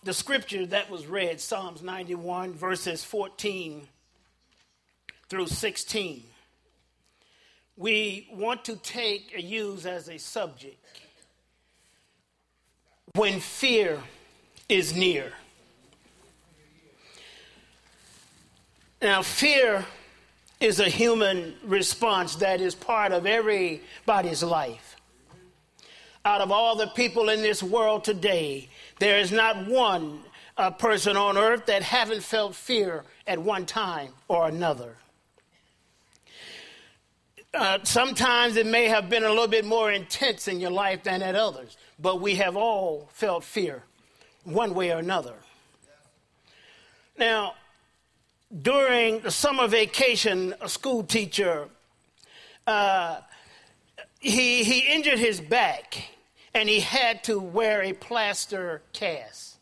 the scripture that was read, Psalms 91, verses 14 through 16, we want to use as a subject when fear is near. Now, fear is a human response that is part of everybody's life. Out of all the people in this world today, there is not one person on earth that haven't felt fear at one time or another. Sometimes it may have been a little bit more intense in your life than at others, but we have all felt fear one way or another. Now, during the summer vacation, a school teacher, he injured his back, and he had to wear a plaster cast.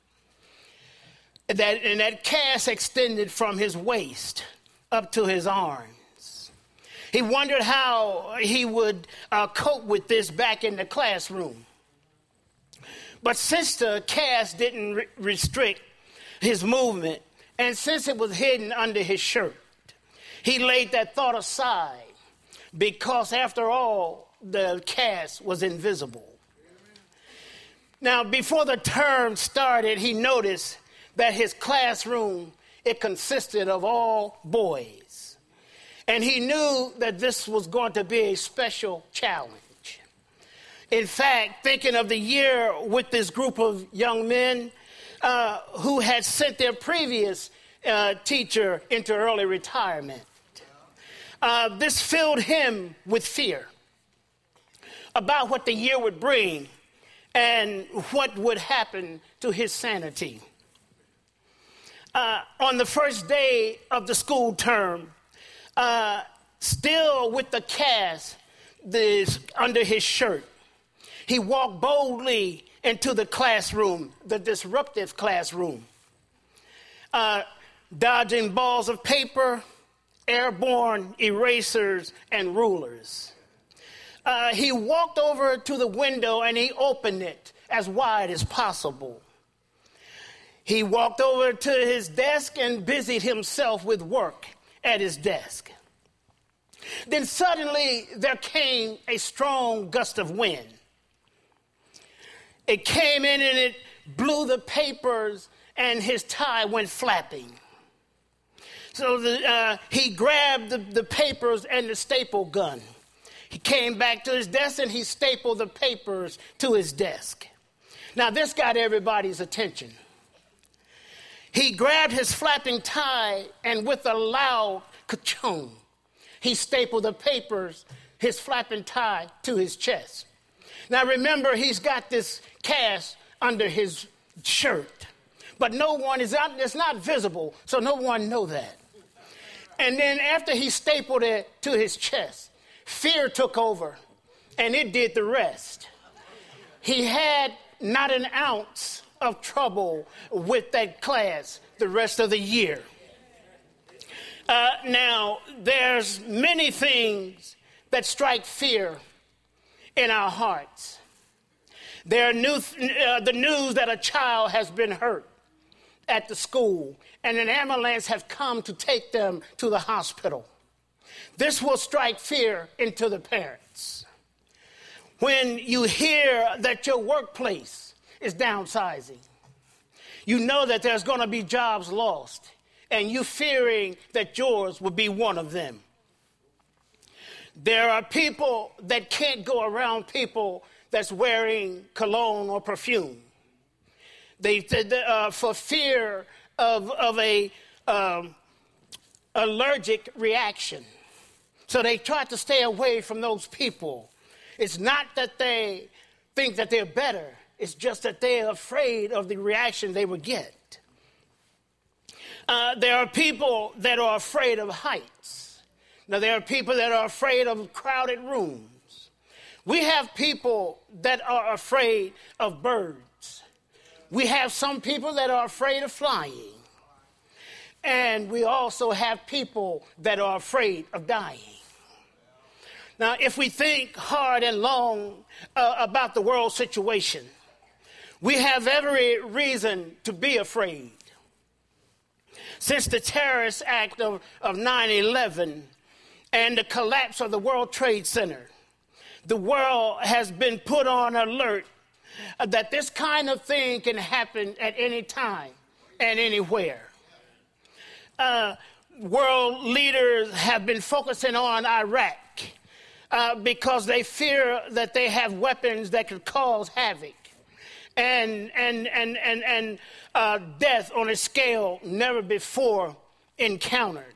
That cast extended from his waist up to his arms. He wondered how he would cope with this back in the classroom. But since the cast didn't restrict his movement, and since it was hidden under his shirt, he laid that thought aside because, after all, the cast was invisible. Now, before the term started, he noticed that his classroom, it consisted of all boys. And he knew that this was going to be a special challenge. In fact, thinking of the year with this group of young men who had sent their previous teacher into early retirement, this filled him with fear about what the year would bring and what would happen to his sanity. On the first day of the school term, still with the cast under his shirt, he walked boldly into the classroom, the disruptive classroom, dodging balls of paper, airborne erasers, and rulers. He walked over to the window and he opened it as wide as possible. He walked over to his desk and busied himself with work at his desk. Then suddenly there came a strong gust of wind. It came in and it blew the papers and his tie went flapping. So he grabbed the papers and the staple gun. He came back to his desk and he stapled the papers to his desk. Now this got everybody's attention. He grabbed his flapping tie and with a loud ka-chung, he stapled the papers, his flapping tie, to his chest. Now remember, he's got this cast under his shirt, but no one is out, it's not visible, so no one knows that. And then after he stapled it to his chest, fear took over, and it did the rest. He had not an ounce of trouble with that class the rest of the year. Now, there's many things that strike fear in our hearts. There are the news that a child has been hurt at the school, and an ambulance has come to take them to the hospital. This will strike fear into the parents. When you hear that your workplace is downsizing, you know that there's going to be jobs lost, and you fearing that yours will be one of them. There are people that can't go around people that's wearing cologne or perfume. For fear of a allergic reaction. So they try to stay away from those people. It's not that they think that they're better. It's just that they're afraid of the reaction they would get. There are people that are afraid of heights. Now, there are people that are afraid of crowded rooms. We have people that are afraid of birds. We have some people that are afraid of flying. And we also have people that are afraid of dying. Now, if we think hard and long about the world situation, We have every reason to be afraid. Since the terrorist act of 9/11 and the collapse of the World Trade Center, the world has been put on alert that this kind of thing can happen at any time and anywhere. World leaders have been focusing on Iraq because they fear that they have weapons that could cause havoc and death on a scale never before encountered.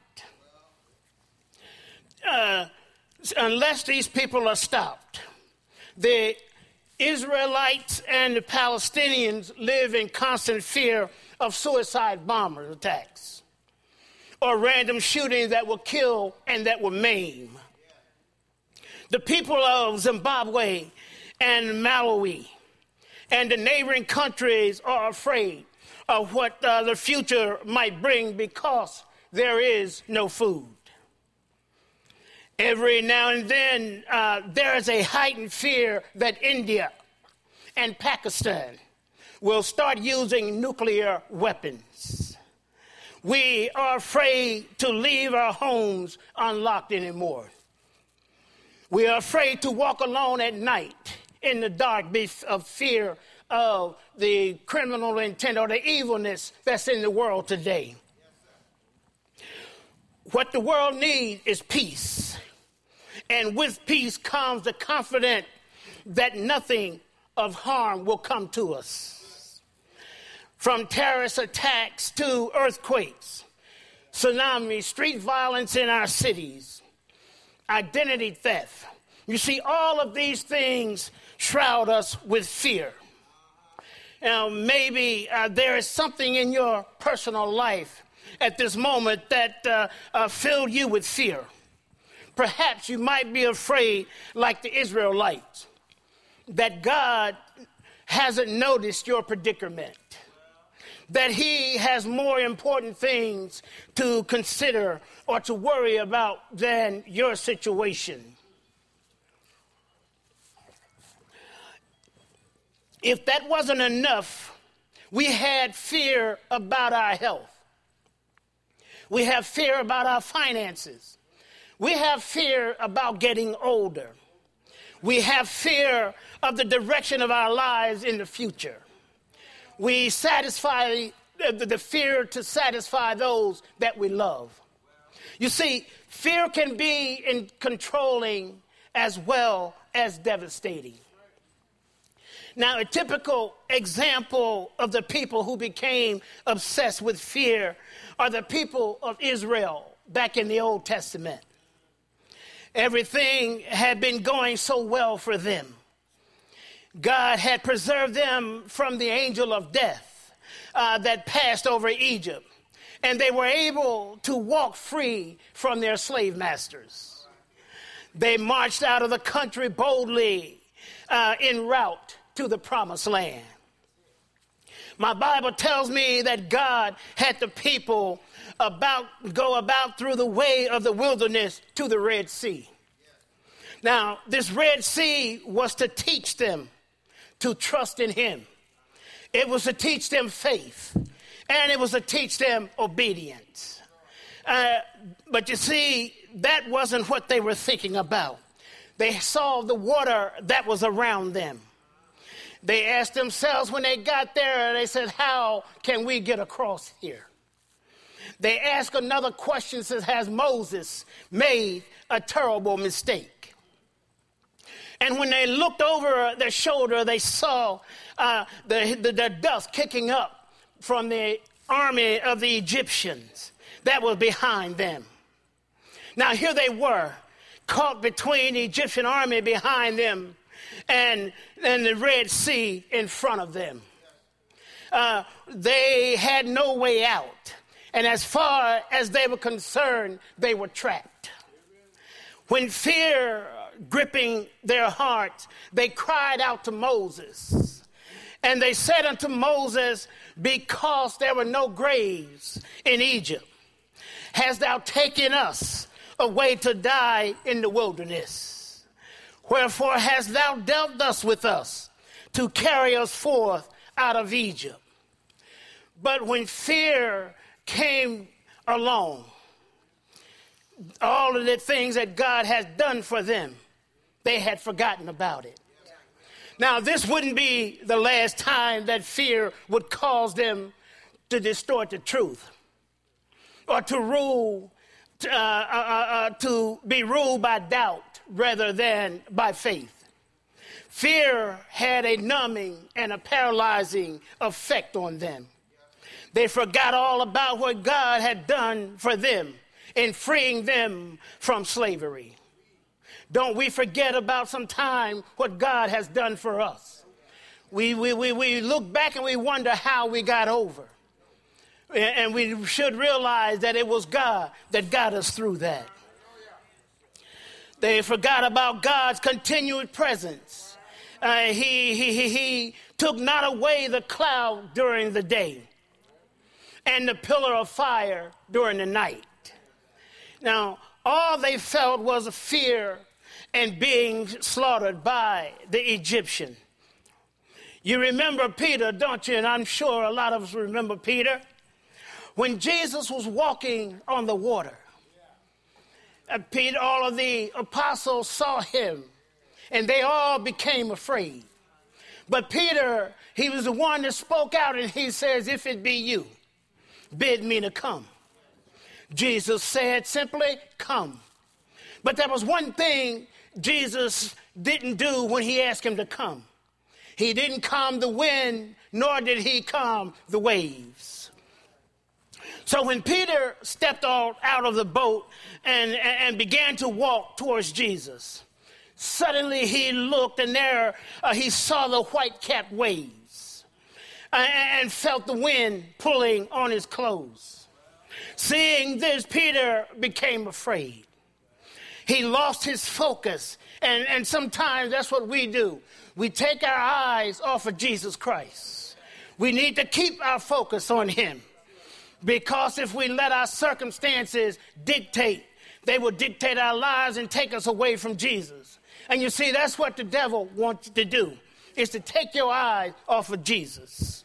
Unless these people are stopped, the Israelites and the Palestinians live in constant fear of suicide bomber attacks or random shootings that will kill and that will maim. The people of Zimbabwe and Malawi and the neighboring countries are afraid of what the future might bring because there is no food. Every now and then, there is a heightened fear that India and Pakistan will start using nuclear weapons. We are afraid to leave our homes unlocked anymore. We are afraid to walk alone at night in the dark of fear of the criminal intent or the evilness that's in the world today. What the world needs is peace. And with peace comes the confidence that nothing of harm will come to us. From terrorist attacks to earthquakes, tsunamis, street violence in our cities, identity theft. You see, all of these things shroud us with fear. Now, maybe there is something in your personal life at this moment that filled you with fear. Perhaps you might be afraid, like the Israelites, that God hasn't noticed your predicament, that he has more important things to consider or to worry about than your situation. If that wasn't enough, we had fear about our health. We have fear about our finances. We have fear about getting older. We have fear of the direction of our lives in the future. We satisfy the fear to satisfy those that we love. You see, fear can be controlling as well as devastating. Now, a typical example of the people who became obsessed with fear are the people of Israel back in the Old Testament. Everything had been going so well for them. God had preserved them from the angel of death that passed over Egypt, and they were able to walk free from their slave masters. They marched out of the country boldly en route to the promised land. My Bible tells me that God had the people go about through the way of the wilderness to the Red Sea. Now, this Red Sea was to teach them to trust in him. It was to teach them faith, and it was to teach them obedience. But you see, that wasn't what they were thinking about. They saw the water that was around them. They asked themselves when they got there, they said, how can we get across here? They asked another question, says, has Moses made a terrible mistake? And when they looked over their shoulder, they saw the dust kicking up from the army of the Egyptians that was behind them. Now here they were, caught between the Egyptian army behind them and the Red Sea in front of them. They had no way out. And as far as they were concerned, they were trapped. When fear gripping their hearts, they cried out to Moses. And they said unto Moses, because there were no graves in Egypt, hast thou taken us away to die in the wilderness? Wherefore hast thou dealt thus with us, to carry us forth out of Egypt. But when fear came along, all of the things that God has done for them, they had forgotten about it. Now, this wouldn't be the last time that fear would cause them to distort the truth or to rule, to be ruled by doubt rather than by faith. Fear had a numbing and a paralyzing effect on them. They forgot all about what God had done for them in freeing them from slavery. Don't we forget about sometime what God has done for us. We look back and we wonder how we got over. And we should realize that it was God that got us through that. They forgot about God's continued presence. He took not away the cloud during the day and the pillar of fire during the night. Now, all they felt was a fear and being slaughtered by the Egyptian. You remember Peter, don't you? And I'm sure a lot of us remember Peter. When Jesus was walking on the water, Peter, all of the apostles saw him, and they all became afraid. But Peter, he was the one that spoke out, and he says, "If it be you, bid me to come." Jesus said simply, "Come." But there was one thing Jesus didn't do when he asked him to come. He didn't calm the wind, nor did he calm the waves. So when Peter stepped out of the boat and began to walk towards Jesus, suddenly he looked, and there he saw the white-capped waves and felt the wind pulling on his clothes. Seeing this, Peter became afraid. He lost his focus, and sometimes that's what we do. We take our eyes off of Jesus Christ. We need to keep our focus on him, because if we let our circumstances dictate, they will dictate our lives and take us away from Jesus. And you see, that's what the devil wants to do, is to take your eyes off of Jesus.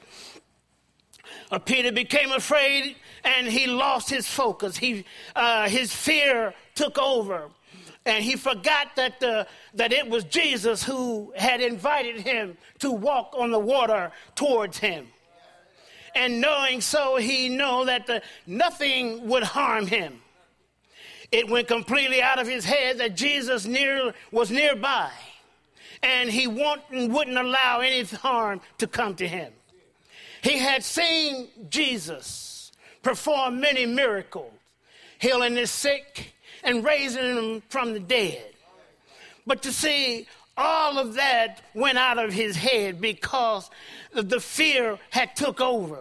Peter became afraid, and he lost his focus. His fear took over, and he forgot that it was Jesus who had invited him to walk on the water towards him. And knowing so, he knew that nothing would harm him. It went completely out of his head that Jesus was nearby, and he wouldn't allow any harm to come to him. He had seen Jesus perform many miracles, healing the sick and raising them from the dead. But to see, all of that went out of his head because the fear had took over.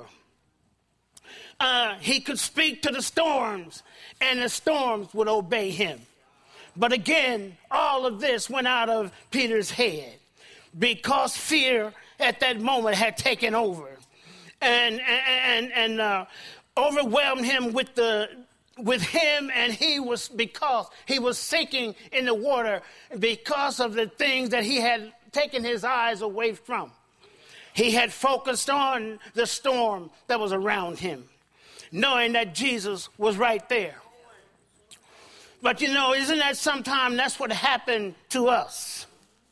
He could speak to the storms, and the storms would obey him. But again, all of this went out of Peter's head because fear at that moment had taken over and overwhelmed him with him, and because he was sinking in the water because of the things that he had taken his eyes away from. He had focused on the storm that was around him, knowing that Jesus was right there. But you know, isn't that sometimes that's what happened to us?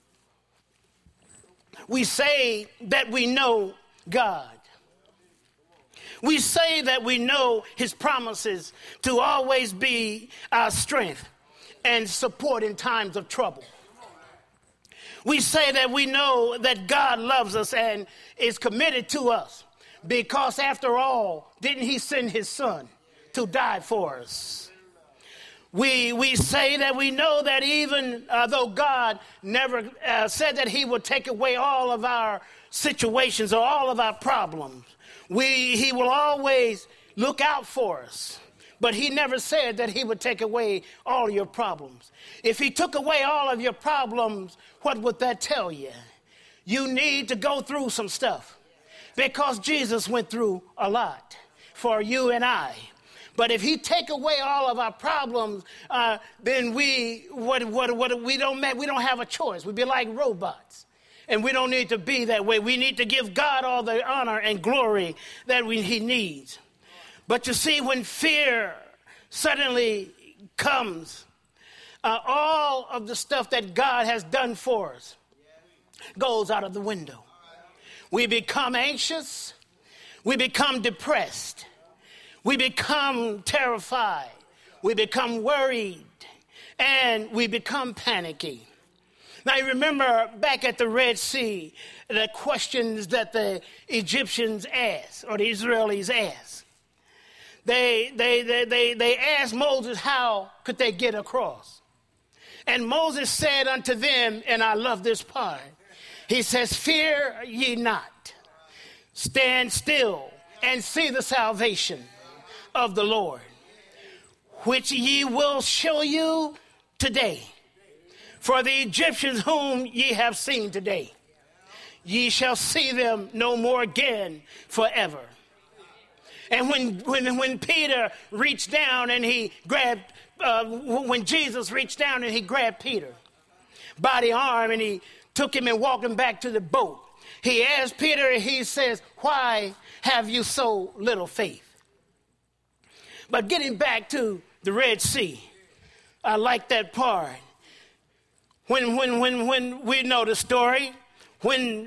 We say that we know God. We say that we know his promises to always be our strength and support in times of trouble. We say that we know that God loves us and is committed to us because, after all, didn't he send his son to die for us? We say that we know that even though God never said that he would take away all of our situations or all of our problems, he will always look out for us. But he never said that he would take away all your problems. If he took away all of your problems, what would that tell you? You need to go through some stuff, because Jesus went through a lot for you and I. But if he take away all of our problems, then we don't have a choice. We'd be like robots. And we don't need to be that way. We need to give God all the honor and glory that he needs. But you see, when fear suddenly comes, all of the stuff that God has done for us goes out of the window. We become anxious. We become depressed. We become terrified. We become worried. And we become panicky. Now, you remember back at the Red Sea, the questions that the Egyptians asked, or the Israelis asked. They asked Moses how could they get across. And Moses said unto them, and I love this part, he says, fear ye not, stand still and see the salvation of the Lord, which ye will show you today. For the Egyptians whom ye have seen today, ye shall see them no more again forever. And when Peter reached down and he grabbed, when Jesus reached down and he grabbed Peter by the arm and he took him and walked him back to the boat, he asked Peter, he says, why have you so little faith? But getting back to the Red Sea, I like that part. When we know the story, when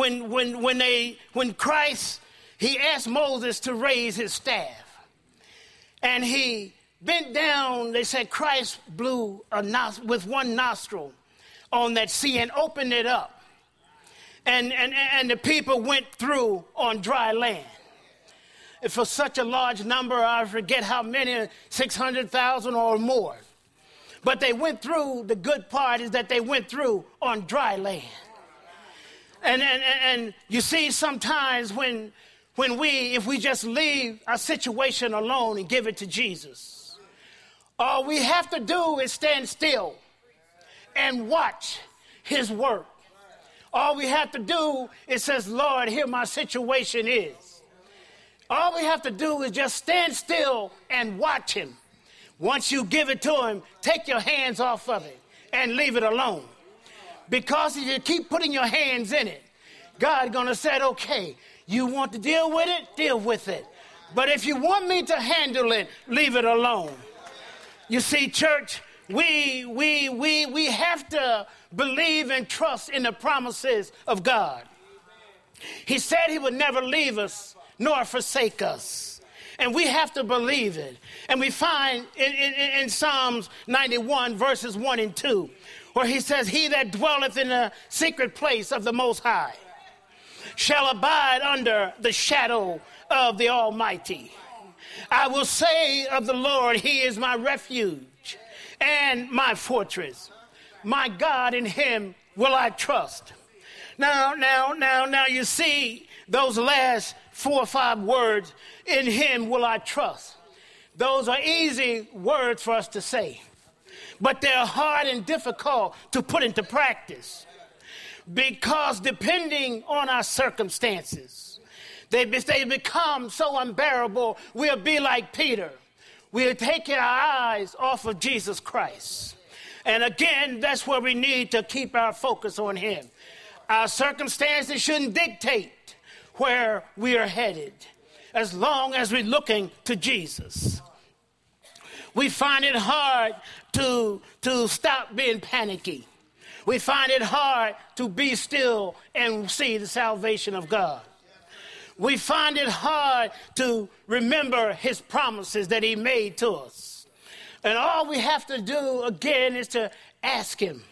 Christ, he asked Moses to raise his staff, and he bent down. They said Christ blew with one nostril on that sea and opened it up, and the people went through on dry land. For such a large number, I forget how many, 600,000 or more. But they went through, the good part is that they went through on dry land. And you see, sometimes if we just leave a situation alone and give it to Jesus, all we have to do is stand still and watch his work. All we have to do is says, Lord, here my situation is. All we have to do is just stand still and watch him. Once you give it to him, take your hands off of it and leave it alone. Because if you keep putting your hands in it, God's going to say, okay, you want to deal with it? Deal with it. But if you want me to handle it, leave it alone. You see, church, we have to believe and trust in the promises of God. He said he would never leave us nor forsake us. And we have to believe it. And we find in Psalms 91, verses 1 and 2, where he says, he that dwelleth in the secret place of the Most High shall abide under the shadow of the Almighty. I will say of the Lord, he is my refuge and my fortress. My God, in him will I trust. Now, you see those last 4 or 5 words, in him will I trust. Those are easy words for us to say, but they're hard and difficult to put into practice, because depending on our circumstances, they become so unbearable, we'll be like Peter. We'll take our eyes off of Jesus Christ. And again, that's where we need to keep our focus on him. Our circumstances shouldn't dictate where we are headed, as long as we're looking to Jesus. We find it hard to stop being panicky. We find it hard to be still and see the salvation of God. We find it hard to remember his promises that he made to us. And all we have to do, again, is to ask him.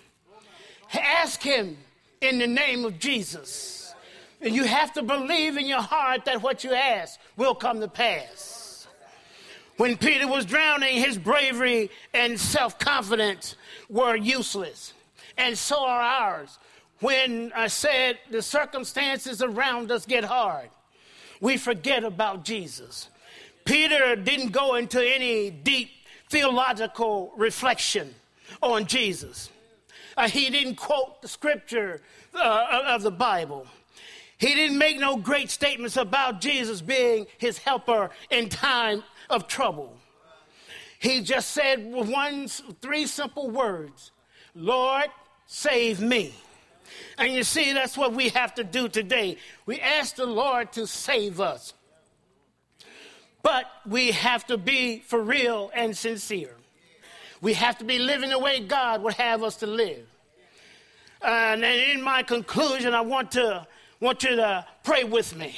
Ask him in the name of Jesus. And you have to believe in your heart that what you ask will come to pass. When Peter was drowning, his bravery and self-confidence were useless. And so are ours. When I said the circumstances around us get hard, we forget about Jesus. Peter didn't go into any deep theological reflection on Jesus. He didn't quote the scripture of the Bible. He didn't make no great statements about Jesus being his helper in time of trouble. He just said 3 simple words: Lord, save me. And you see, that's what we have to do today. We ask the Lord to save us. But we have to be for real and sincere. We have to be living the way God would have us to live. And in my conclusion, I want you to pray with me.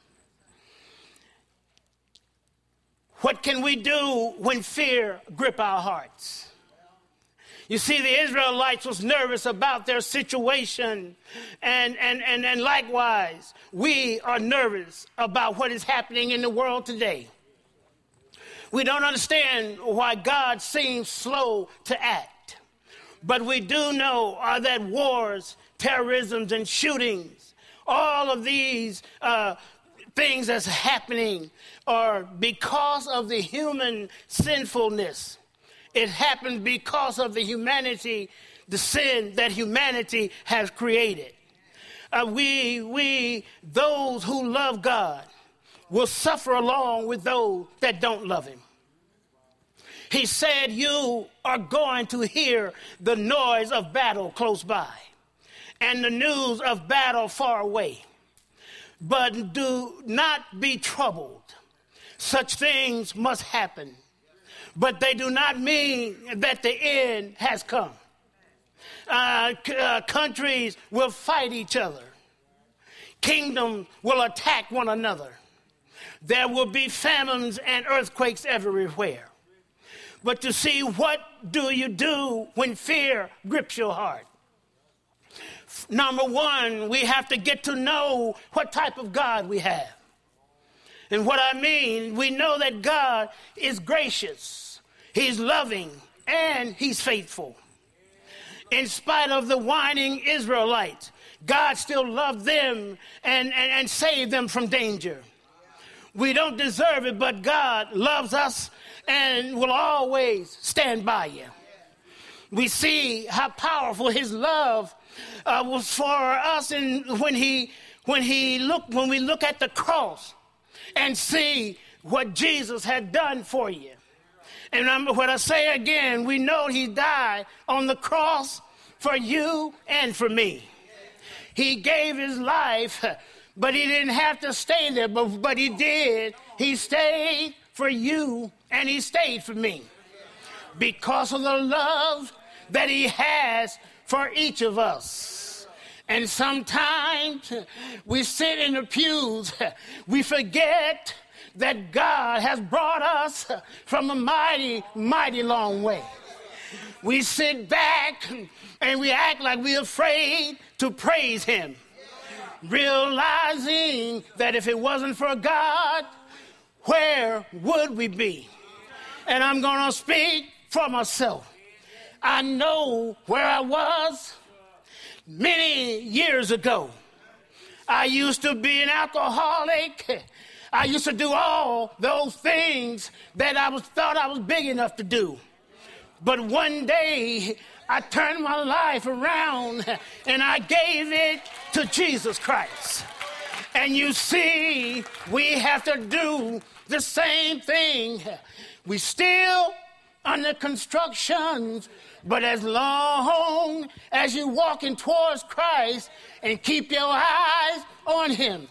What can we do when fear grip our hearts? You see, the Israelites was nervous about their situation, and likewise, we are nervous about what is happening in the world today. We don't understand why God seems slow to act, but we do know that wars, terrorism, and shootings, all of these things that's happening are because of the human sinfulness. It happens because of the sin that humanity has created. Those who love God, will suffer along with those that don't love him. He said, you are going to hear the noise of battle close by and the news of battle far away. But do not be troubled. Such things must happen. But they do not mean that the end has come. Countries will fight each other. Kingdoms will attack one another. There will be famines and earthquakes everywhere. But to see, what do you do when fear grips your heart? Number one, we have to get to know what type of God we have. And what I mean, we know that God is gracious, he's loving, and he's faithful. In spite of the whining Israelites, God still loved them and saved them from danger. We don't deserve it, but God loves us and will always stand by you. We see how powerful his love was for us, and when we look at the cross and see what Jesus had done for you. And what I say again, we know he died on the cross for you and for me. He gave his life, but he didn't have to stay there, but he did. He stayed for you and he stayed for me because of the love that he has for each of us. And sometimes we sit in the pews, we forget that God has brought us from a mighty, mighty long way. We sit back and we act like we're afraid to praise him, realizing that if it wasn't for God, where would we be? And I'm going to speak for myself. I know where I was many years ago. I used to be an alcoholic. I used to do all those things that thought I was big enough to do. But one day, I turned my life around and I gave it to Jesus Christ. And you see, we have to do the same thing. We still under construction, but as long as you're walking towards Christ and keep your eyes on him,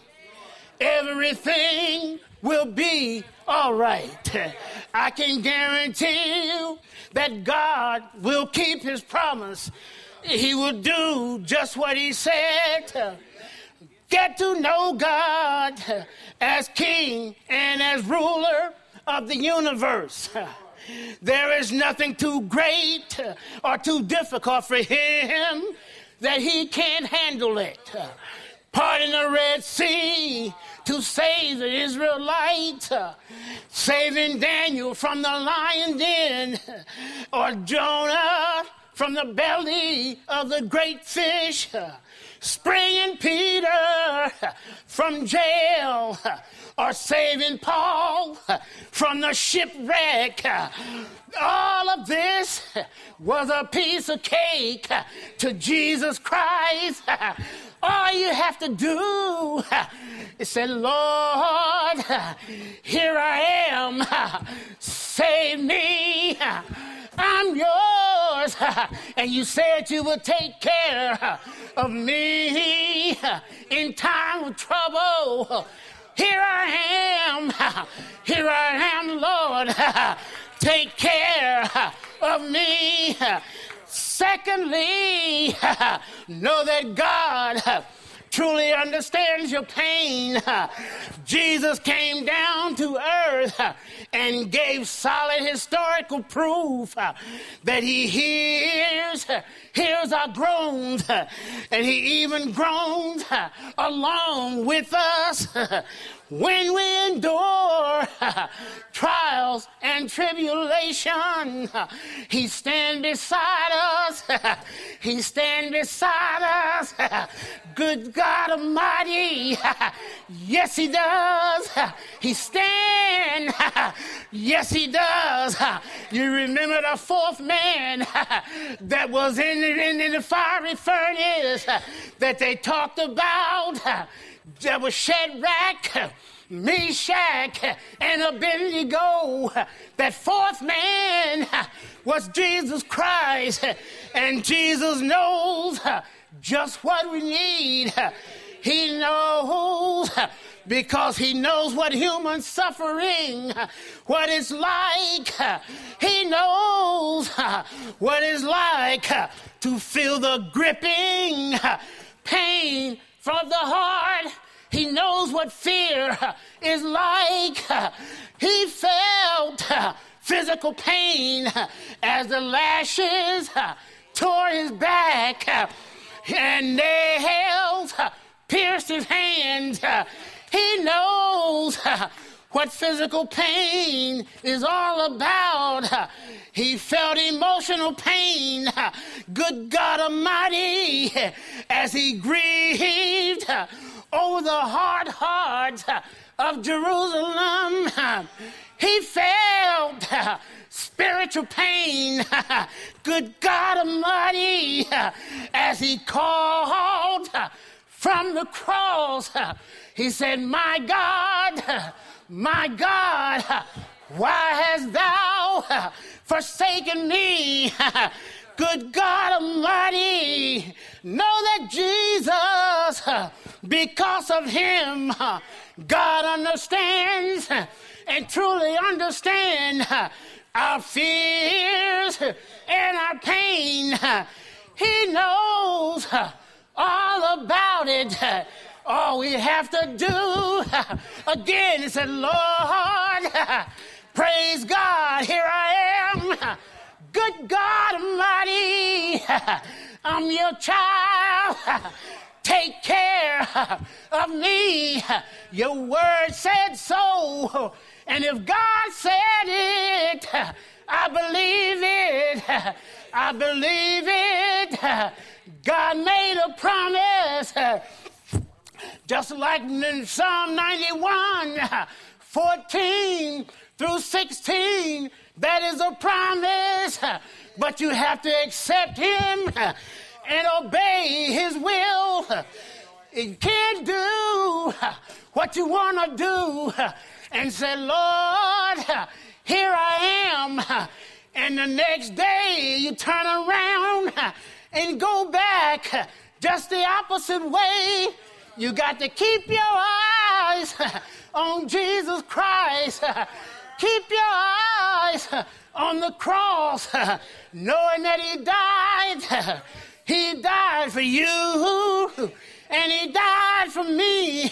everything will be all right. I can guarantee you that God will keep his promise. He will do just what he said. Get to know God as King and as ruler of the universe. There is nothing too great or too difficult for him that he can't handle it. Parting the Red Sea to save the Israelites, saving Daniel from the lion den, or Jonah from the belly of the great fish, springing Peter from jail, or saving Paul from the shipwreck. All of this was a piece of cake to Jesus Christ. All you have to do is say, Lord, here I am, save me. I'm yours. And you said you would take care of me in time of trouble. Here I am, Lord. Take care of me. Secondly, know that God truly understands your pain. Jesus came down to earth and gave solid historical proof that he hears our groans, and he even groans along with us when we endure trials and tribulation. He stands beside us. He stands beside us. Good God Almighty. Yes, he does. He stands. Yes, he does. You remember the fourth man that was in the fiery furnace that they talked about? That was Shadrach, Meshach, and Abednego. That fourth man was Jesus Christ. And Jesus knows just what we need. He knows, because he knows what human suffering, what it's like. He knows what it's like to feel the gripping pain from the heart. He knows what fear is like. He felt physical pain as the lashes tore his back and nails pierced his hands. He knows what physical pain is all about. He felt emotional pain, good God Almighty, as he grieved over the hard hearts of Jerusalem. He felt spiritual pain, good God Almighty, as he called from the cross. He said, my God, why hast thou forsaken me? Good God Almighty, know that Jesus, because of him, God understands and truly understands our fears and our pain. He knows all about it. All we have to do again is say, Lord, praise God, here I am. Good God Almighty, I'm your child. Take care of me. Your word said so. And if God said it, I believe it. I believe it. God made a promise. Just like in Psalm 91, 14 through 16, that is a promise. But you have to accept him and obey his will. You can't do what you want to do and say, Lord, here I am. And the next day you turn around and go back just the opposite way. You got to keep your eyes on Jesus Christ. Keep your eyes on the cross, knowing that he died. He died for you, and he died for me.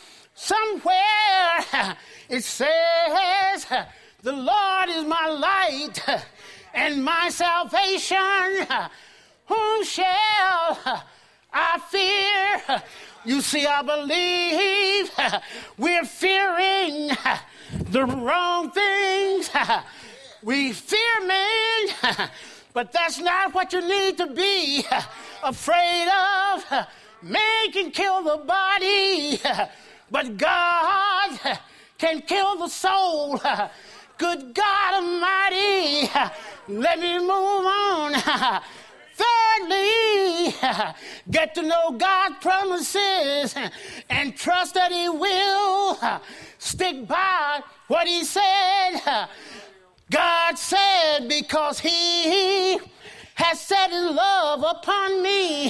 Somewhere it says, the Lord is my light and my salvation. Whom shall I fear? You see, I believe we're fearing the wrong things. We fear men, but that's not what you need to be afraid of. Man can kill the body, but God can kill the soul. Good God Almighty, let me move on. Thirdly, get to know God's promises and trust that he will stick by what he said. God said, because he has set his love upon me,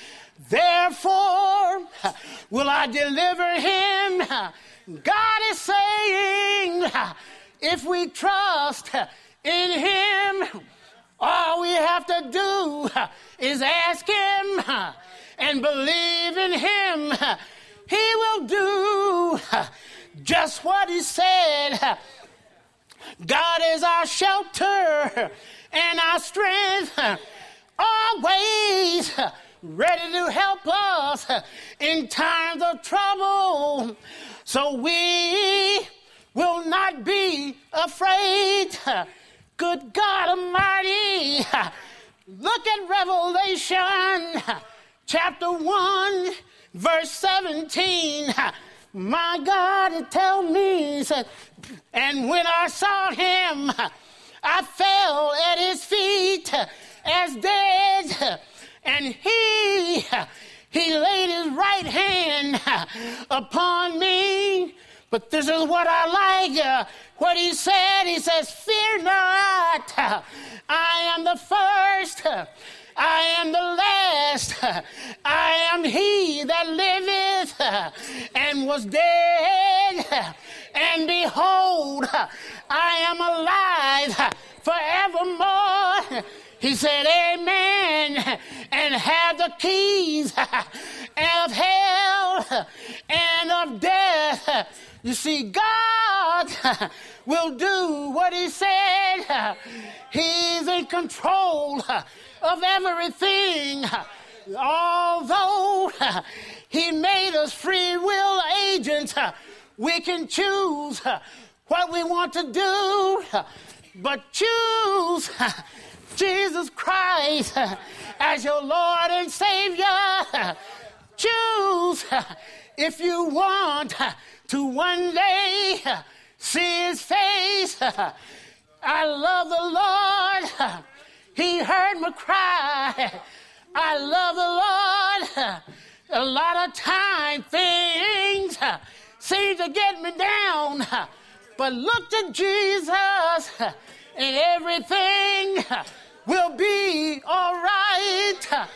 therefore will I deliver him. God is saying, if we trust in him, all we have to do is ask him and believe in him. He will do just what he said. God is our shelter and our strength, always ready to help us in times of trouble. So we will not be afraid. Good God Almighty, look at Revelation chapter 1, verse 17. My God, it tells me, said, and when I saw him, I fell at his feet as dead, and he laid his right hand upon me. But this is what I like, what he said. He says, fear not, I am the first, I am the last, I am he that liveth and was dead, and behold, I am alive forevermore. He said, amen, and have the keys of hell and of death. You see, God will do what he said. He's in control of everything. Although he made us free will agents, we can choose what we want to do, but choose Jesus Christ as your Lord and Savior. Choose if you want to one day see his face. I love the Lord. He heard me cry. I love the Lord. A lot of time things seem to get me down, but look to Jesus and everything will be all right.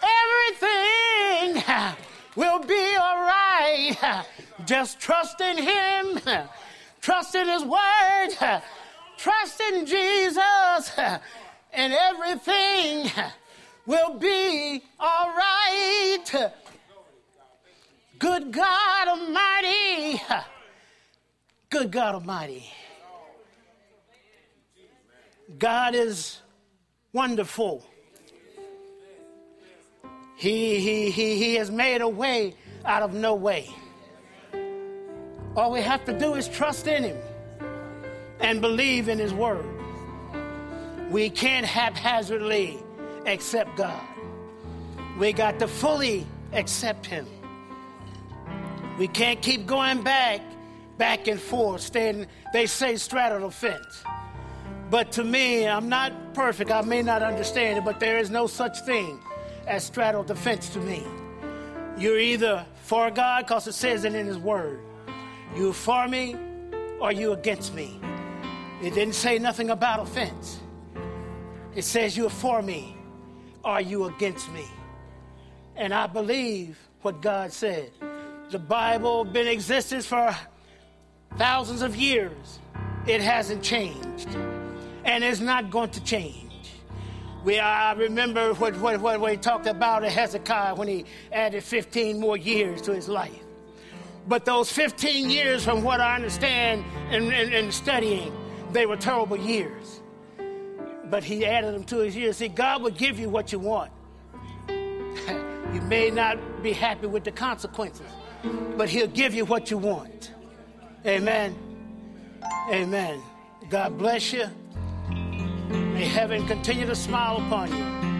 Everything will be all right. Just trust in him. Trust in his word. Trust in Jesus. And everything will be all right. Good God Almighty. Good God Almighty. God is wonderful. He has made a way out of no way. All we have to do is trust in him and believe in his word. We can't haphazardly accept God. We got to fully accept him. We can't keep going back and forth, staying, they say, straddle the fence. But to me, I'm not perfect. I may not understand it, but there is no such thing as straddle the fence to me. You're either for God, because it says it in his word. You for me or you against me. It didn't say nothing about offense. It says you're for me or you against me. And I believe what God said. The Bible been in existence for thousands of years. It hasn't changed. And it's not going to change. I remember what we talked about at Hezekiah when he added 15 more years to his life. But those 15 years, from what I understand and studying, they were terrible years. But he added them to his years. See, God will give you what you want. You may not be happy with the consequences, but he'll give you what you want. Amen. Amen. God bless you. May heaven continue to smile upon you.